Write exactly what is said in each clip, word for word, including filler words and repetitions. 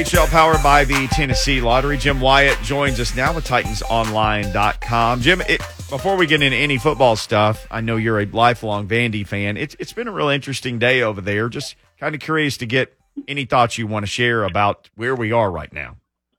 H L powered by the Tennessee Lottery. Jim Wyatt joins us now with Titans Online dot com. Jim, it, before we get into any football stuff, I know you're a lifelong Vandy fan. It's It's been a real interesting day over there. Just kind of curious to get any thoughts you want to share about where we are right now.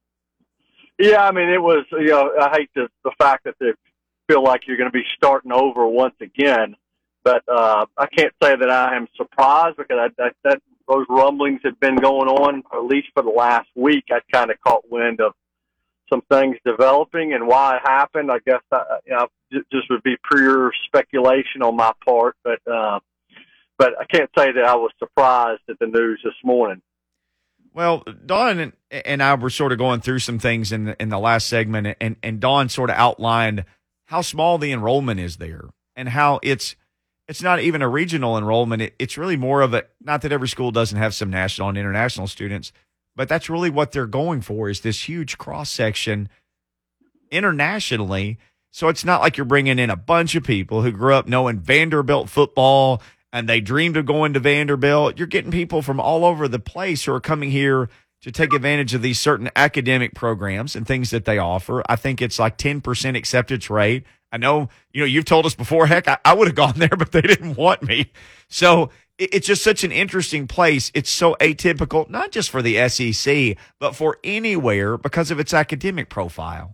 Yeah, I mean, it was, you know, I hate the, the fact that they feel like you're going to be starting over once again. But uh, I can't say that I am surprised because I, I, that those rumblings had been going on at least for the last week. I kind of caught wind of some things developing and why it happened. I guess I, you know, just would be pure speculation on my part. But uh, but I can't say that I was surprised at the news this morning. Well, Dawn and I were sort of going through some things in the, in the last segment, and, and Dawn sort of outlined how small the enrollment is there and how it's it's not even a regional enrollment. It, it's really more of a, not that every school doesn't have some national and international students, but that's really what they're going for is this huge cross-section internationally. So it's not like you're bringing in a bunch of people who grew up knowing Vanderbilt football and they dreamed of going to Vanderbilt. You're getting people from all over the place who are coming here to take advantage of these certain academic programs and things that they offer. I think it's like ten percent acceptance rate. I know, you know, you've told us before, heck, I, I would have gone there, but they didn't want me. So it, it's just such an interesting place. It's so atypical, not just for the S E C, but for anywhere because of its academic profile.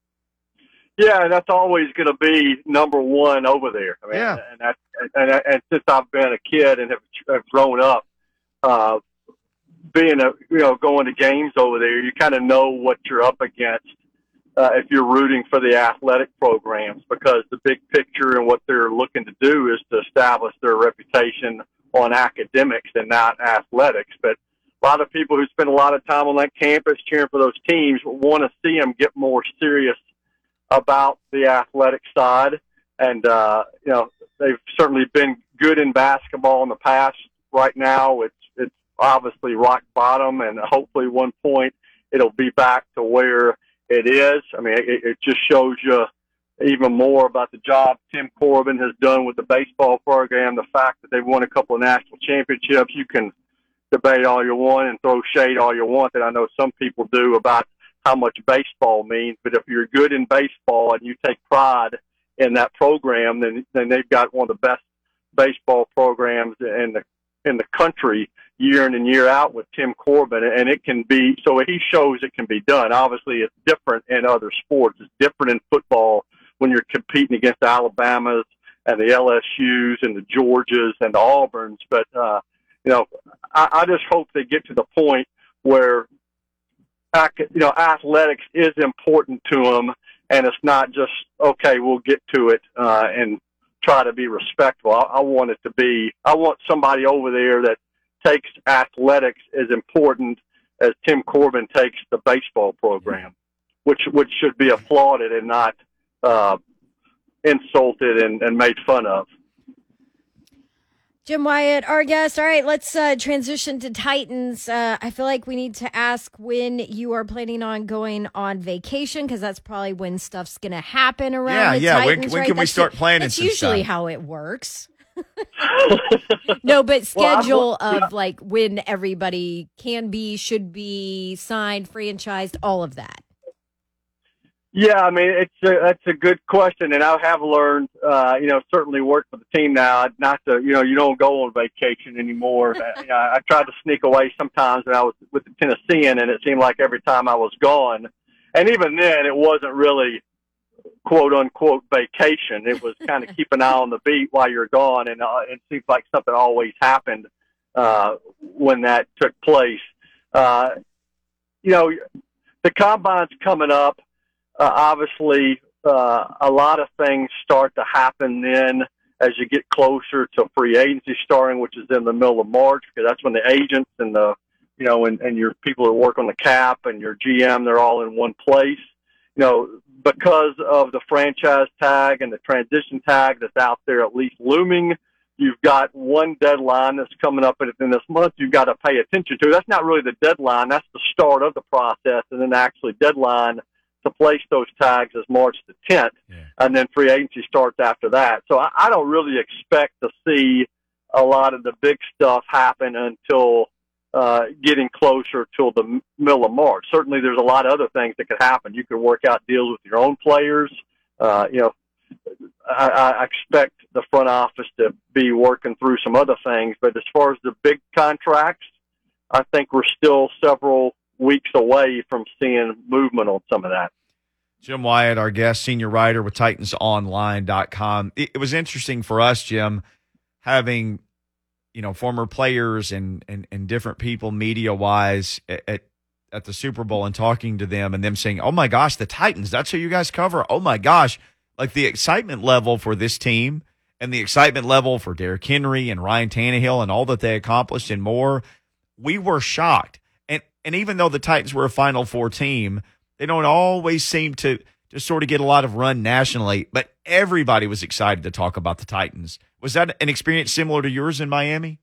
Yeah, that's always going to be number one over there. I mean, yeah. and, that, and and since I've been a kid and have, have grown up, uh, being a you know going to games over there, you kind of know what you're up against uh, if you're rooting for the athletic programs, because the big picture and what they're looking to do is to establish their reputation on academics and not athletics. But a lot of people who spend a lot of time on that campus cheering for those teams want to see them get more serious about the athletic side. And, uh, you know, they've certainly been good in basketball in the past. Right now, it's, it's obviously rock bottom, and hopefully one point it'll be back to where it is. I mean, it, it just shows you even more about the job Tim Corbin has done with the baseball program, the fact that they've won a couple of national championships. You can debate all you want and throw shade all you want, that I know some people do, about how much baseball means, but if you're good in baseball and you take pride in that program, then then they've got one of the best baseball programs in the in the country year in and year out with Tim Corbin, and it can be, so he shows it can be done. Obviously, it's different in other sports. It's different in football when you're competing against the Alabamas and the L S Us and the Georgias and the Auburns, but uh, you know, I, I just hope they get to the point where you know, athletics is important to them, and it's not just, okay, we'll get to it uh, and try to be respectful. I, I want it to be, I want somebody over there that takes athletics as important as Tim Corbin takes the baseball program, which which should be applauded and not uh, insulted and, and made fun of. Jim Wyatt, our guest. All right, let's uh, transition to Titans. Uh, I feel like we need to ask when you are planning on going on vacation, because that's probably when stuff's going to happen around yeah, the yeah. Titans. When, when right? can we that's start planning That's some usually stuff? how it works. No, but schedule well, of like when everybody can be, should be signed, franchised, all of that. Yeah, I mean, it's a, that's a good question, and I have learned, uh, you know, certainly work for the team now, not to, you know, you don't go on vacation anymore. you know, I tried to sneak away sometimes when I was with the Tennessean, and it seemed like every time I was gone, and even then, it wasn't really quote-unquote vacation. It was kind of keep an eye on the beat while you're gone, and uh, it seems like something always happened uh, when that took place. Uh, you know, the combine's coming up. Uh, obviously, uh, a lot of things start to happen then as you get closer to free agency starting, which is in the middle of March, because that's when the agents and the, you know, and, and your people that work on the cap and your G M, they're all in one place. You know, because of the franchise tag and the transition tag that's out there at least looming, you've got one deadline that's coming up in this month you've got to pay attention to. That's not really the deadline. That's the start of the process, and then actually deadline to place those tags is March the tenth, yeah. And then free agency starts after that. So I, I don't really expect to see a lot of the big stuff happen until uh, getting closer till the m- middle of March. Certainly, there's a lot of other things that could happen. You could work out deals with your own players. Uh, you know, I, I expect the front office to be working through some other things. But as far as the big contracts, I think we're still several weeks away from seeing movement on some of that. Jim Wyatt, our guest, senior writer with Titans Online dot com. It, it was interesting for us, Jim, having you know former players and and, and different people media wise at, at at the Super Bowl and talking to them and them saying, "Oh my gosh, the Titans! That's who you guys cover. Oh my gosh!" Like the excitement level for this team and the excitement level for Derrick Henry and Ryan Tannehill and all that they accomplished and more. We were shocked, and and even though the Titans were a Final Four team, they don't always seem to just sort of get a lot of run nationally, but everybody was excited to talk about the Titans. Was that an experience similar to yours in Miami?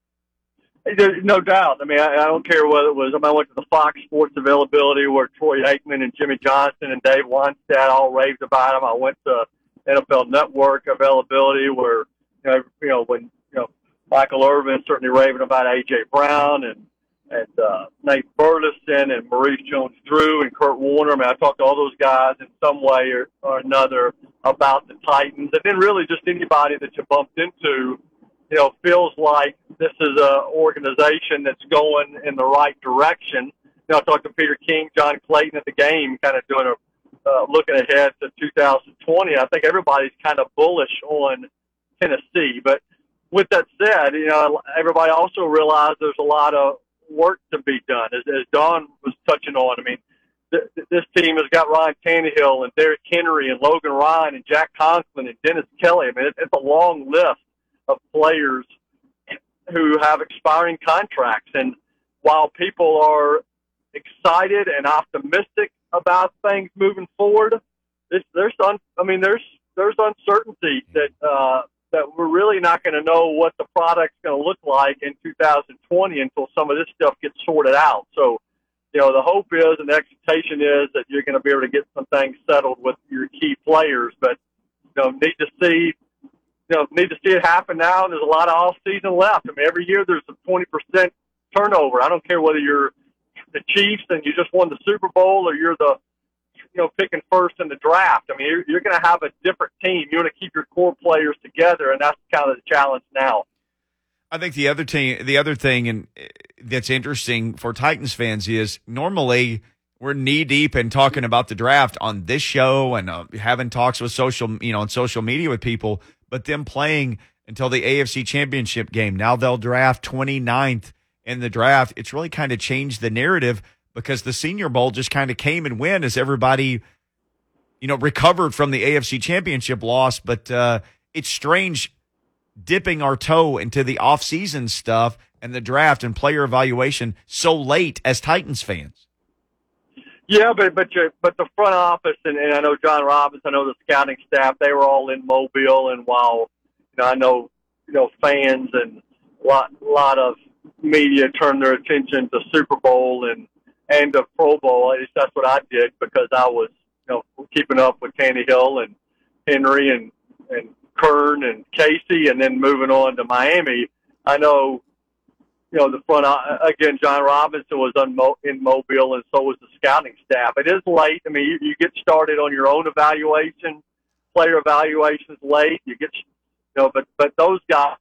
There's no doubt. I mean, I, I don't care whether it was, I, mean, I went to the Fox Sports availability where Troy Aikman and Jimmy Johnson and Dave Wannstedt all raved about him. I went to N F L Network availability where, you know, you know when you know Michael Irvin certainly raving about A J. Brown and and uh, Nate Burleson and Maurice Jones-Drew and Kurt Warner. I mean, I talked to all those guys in some way or, or another about the Titans. And then really just anybody that you bumped into, you know, feels like this is an organization that's going in the right direction. You know, I talked to Peter King, John Clayton at the game, kind of doing a uh, looking ahead to two thousand twenty. I think everybody's kind of bullish on Tennessee. But with that said, you know, everybody also realized there's a lot of work to be done. As, as Don was touching on, I mean, th- this team has got Ryan Tannehill and Derrick Henry and Logan Ryan and Jack Conklin and Dennis Kelly. I mean, it, it's a long list of players who have expiring contracts. And while people are excited and optimistic about things moving forward, this, there's un, I mean, there's there's uncertainty that uh, that we're really not going to know what the product's going to look like in two thousand twenty until some of this stuff gets sorted out. So, you know, the hope is and the expectation is that you're going to be able to get some things settled with your key players. But, you know, need to see, you know, need to see it happen now. And there's a lot of off season left. I mean, every year there's a twenty percent turnover. I don't care whether you're the Chiefs and you just won the Super Bowl or you're the, you know, picking first in the draft. I mean, you're, you're going to have a different team. You want to keep your core players together, and that's kind of the challenge now. I think the other team, the other thing, and that's interesting for Titans fans is normally we're knee deep in talking about the draft on this show and uh, having talks with social, you know, on social media with people, but them playing until the A F C Championship game. Now they'll draft twenty-ninth in the draft. It's really kind of changed the narrative because the Senior Bowl just kind of came and went as everybody, you know, recovered from the A F C Championship loss. But uh, it's strange dipping our toe into the off-season stuff and the draft and player evaluation so late as Titans fans. Yeah, but but you, but the front office and, and I know John Robbins, I know the scouting staff, they were all in Mobile, and while you know I know you know fans and a lot lot of media turned their attention to Super Bowl and and the Pro Bowl. At least that's what I did because I was you know keeping up with Tannehill and Henry and and Kern and Casey, and then moving on to Miami. I know. You know, the front, again, John Robinson was in Mobile, and so was the scouting staff. It is late. I mean, you, you get started on your own evaluation, player evaluations late. You get, you know, but, but those guys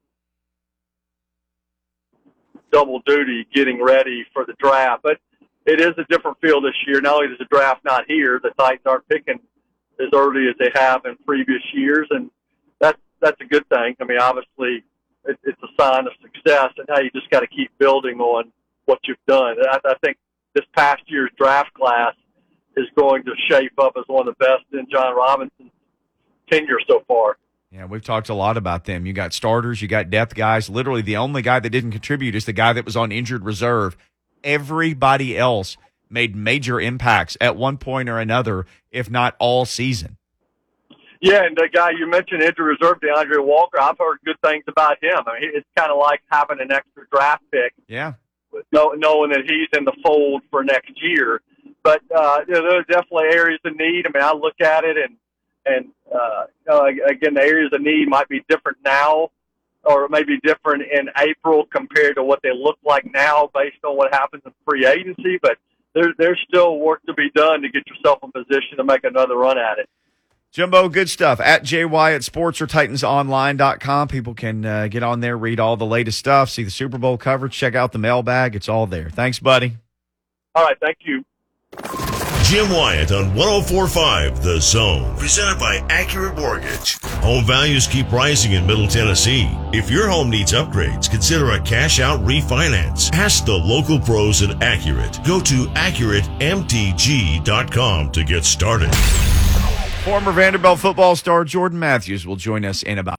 double duty getting ready for the draft. But it is a different field this year. Not only is the draft not here, the Titans aren't picking as early as they have in previous years, and that's, that's a good thing. I mean, obviously, it's a sign of success, and how you just got to keep building on what you've done. I, I think this past year's draft class is going to shape up as one of the best in John Robinson's tenure so far. Yeah, we've talked a lot about them. You got starters, you got depth guys. Literally, the only guy that didn't contribute is the guy that was on injured reserve. Everybody else made major impacts at one point or another, if not all season. Yeah, and the guy you mentioned, injured reserve, DeAndre Walker, I've heard good things about him. I mean, it's kind of like having an extra draft pick. Yeah. Knowing that he's in the fold for next year. But, uh, you know, there are definitely areas of need. I mean, I look at it, and, and uh, you know, again, the areas of need might be different now or maybe different in April compared to what they look like now based on what happens in free agency. But there, there's still work to be done to get yourself in position to make another run at it. Jimbo, good stuff. At J Wyatt Sports or Titans Online dot com. People can uh, get on there, read all the latest stuff, see the Super Bowl coverage, check out the mailbag. It's all there. Thanks, buddy. All right, thank you. Jim Wyatt on one oh four point five The Zone. Presented by Accurate Mortgage. Home values keep rising in Middle Tennessee. If your home needs upgrades, consider a cash-out refinance. Ask the local pros at Accurate. Go to accurate m t g dot com to get started. Former Vanderbilt football star Jordan Matthews will join us in about